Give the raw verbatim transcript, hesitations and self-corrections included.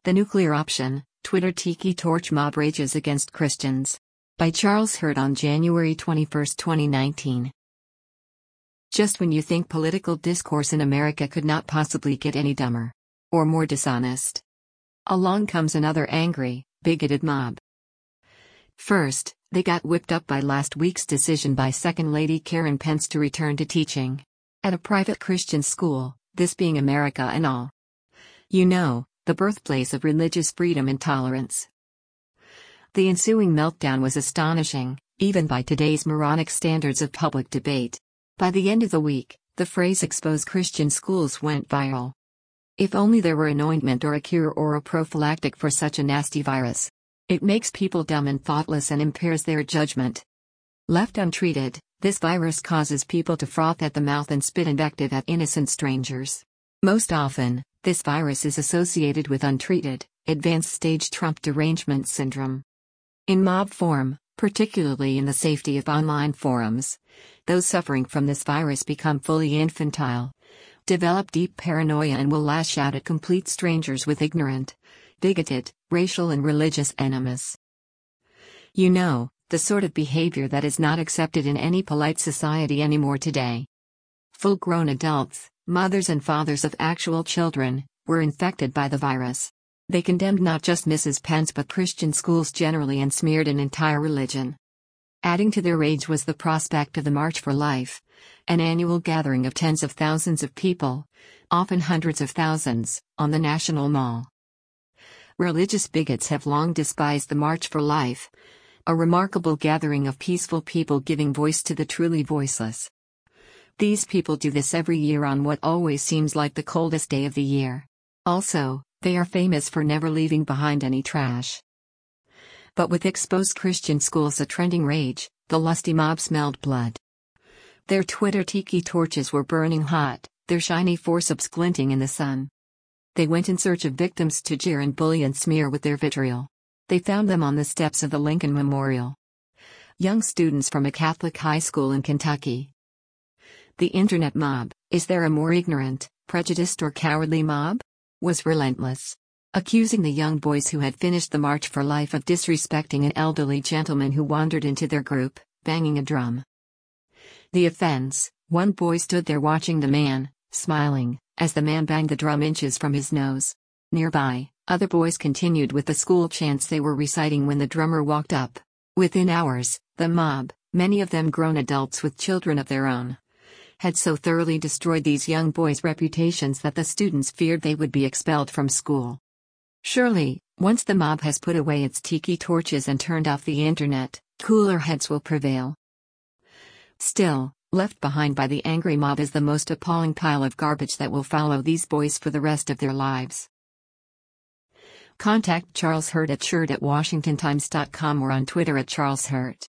The Nuclear Option, Twitter Tiki Torch Mob Rages Against Christians. By Charles Hurt on January twenty-first, twenty nineteen. Just when you think political discourse in America could not possibly get any dumber or more dishonest, along comes another angry, bigoted mob. First, they got whipped up by last week's decision by Second Lady Karen Pence to return to teaching at a private Christian school, this being America and all. You know, the birthplace of religious freedom and tolerance. The ensuing meltdown was astonishing, even by today's moronic standards of public debate. By the end of the week, the phrase "expose Christian schools" went viral. If only there were an ointment or a cure or a prophylactic for such a nasty virus. It makes people dumb and thoughtless and impairs their judgment. Left untreated, this virus causes people to froth at the mouth and spit invective at innocent strangers. Most often, this virus is associated with untreated, advanced stage Trump derangement syndrome. In mob form, particularly in the safety of online forums, those suffering from this virus become fully infantile, develop deep paranoia and will lash out at complete strangers with ignorant, bigoted, racial and religious animus. You know, the sort of behavior that is not accepted in any polite society anymore today. Full-grown adults, mothers and fathers of actual children, were infected by the virus. They condemned not just Missus Pence but Christian schools generally and smeared an entire religion. Adding to their rage was the prospect of the March for Life, an annual gathering of tens of thousands of people, often hundreds of thousands, on the National Mall. Religious bigots have long despised the March for Life, a remarkable gathering of peaceful people giving voice to the truly voiceless. These people do this every year on what always seems like the coldest day of the year. Also, they are famous for never leaving behind any trash. But with exposed Christian schools a trending rage, the lusty mob smelled blood. Their Twitter tiki torches were burning hot, their shiny forceps glinting in the sun. They went in search of victims to jeer and bully and smear with their vitriol. They found them on the steps of the Lincoln Memorial. Young students from a Catholic high school in Kentucky. The internet mob, is there a more ignorant, prejudiced or cowardly mob? Was relentless, accusing the young boys who had finished the March for Life of disrespecting an elderly gentleman who wandered into their group, banging a drum. The offense: one boy stood there watching the man, smiling, as the man banged the drum inches from his nose. Nearby, other boys continued with the school chants they were reciting when the drummer walked up. Within hours, the mob, many of them grown adults with children of their own, had so thoroughly destroyed these young boys' reputations that the students feared they would be expelled from school. Surely, once the mob has put away its tiki torches and turned off the internet, cooler heads will prevail. Still, left behind by the angry mob is the most appalling pile of garbage that will follow these boys for the rest of their lives. Contact Charles Hurt at shirt at washington times dot com or on Twitter at Charles Hurt.